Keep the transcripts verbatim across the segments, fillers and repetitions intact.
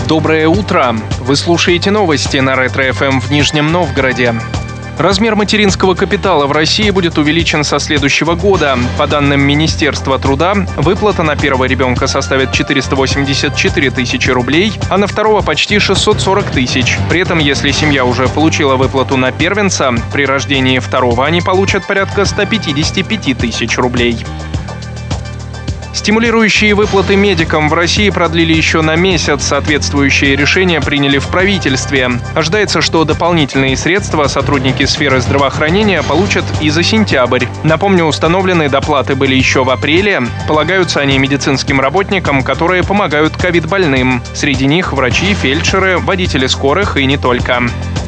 Доброе утро! Вы слушаете новости на Ретро-эф эм в Нижнем Новгороде. Размер материнского капитала в России будет увеличен со следующего года. По данным Министерства труда, выплата на первого ребенка составит четыреста восемьдесят четыре тысячи рублей, а на второго почти шестьсот сорок тысяч. При этом, если семья уже получила выплату на первенца, при рождении второго они получат порядка ста пятидесяти пяти тысяч рублей. Стимулирующие выплаты медикам в России продлили еще на месяц. Соответствующее решение приняли в правительстве. Ожидается, что дополнительные средства сотрудники сферы здравоохранения получат и за сентябрь. Напомню, установленные доплаты были еще в апреле. Полагаются они медицинским работникам, которые помогают ковид-больным. Среди них врачи, фельдшеры, водители скорых и не только.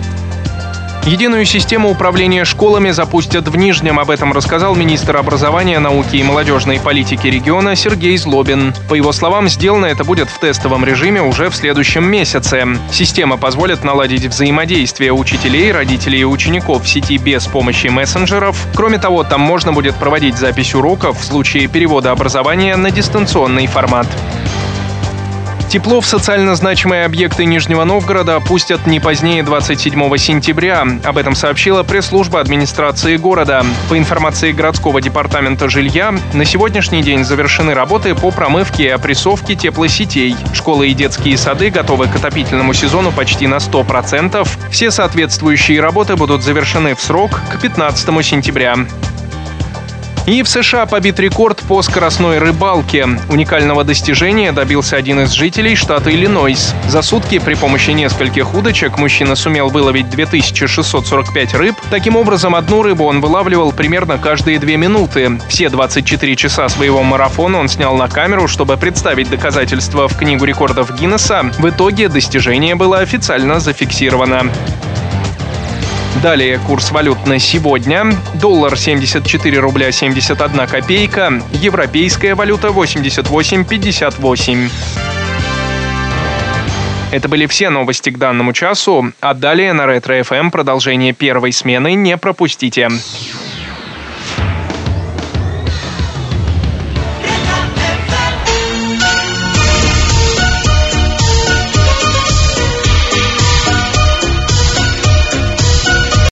Единую систему управления школами запустят в Нижнем. Об этом рассказал министр образования, науки и молодежной политики региона Сергей Злобин. По его словам, сделано это будет в тестовом режиме уже в следующем месяце. Система позволит наладить взаимодействие учителей, родителей и учеников в сети без помощи мессенджеров. Кроме того, там можно будет проводить запись уроков в случае перевода образования на дистанционный формат. Тепло в социально значимые объекты Нижнего Новгорода пустят не позднее двадцать седьмого сентября. Об этом сообщила пресс-служба администрации города. По информации городского департамента жилья, на сегодняшний день завершены работы по промывке и опрессовке теплосетей. Школы и детские сады готовы к отопительному сезону почти на сто процентов. Все соответствующие работы будут завершены в срок к пятнадцатому сентября. И в США побит рекорд по скоростной рыбалке. Уникального достижения добился один из жителей штата Иллинойс. За сутки при помощи нескольких удочек мужчина сумел выловить две тысячи шестьсот сорок пять рыб. Таким образом, одну рыбу он вылавливал примерно каждые две минуты. Все двадцать четыре часа своего марафона он снял на камеру, чтобы представить доказательства в Книгу рекордов Гиннесса. В итоге достижение было официально зафиксировано. Далее курс валют на сегодня. Доллар семьдесят четыре рубля семьдесят одна копейка. Европейская валюта восемьдесят восемь пятьдесят восемь. Это были все новости к данному часу. А далее на Ретро-эф эм продолжение первой смены не пропустите.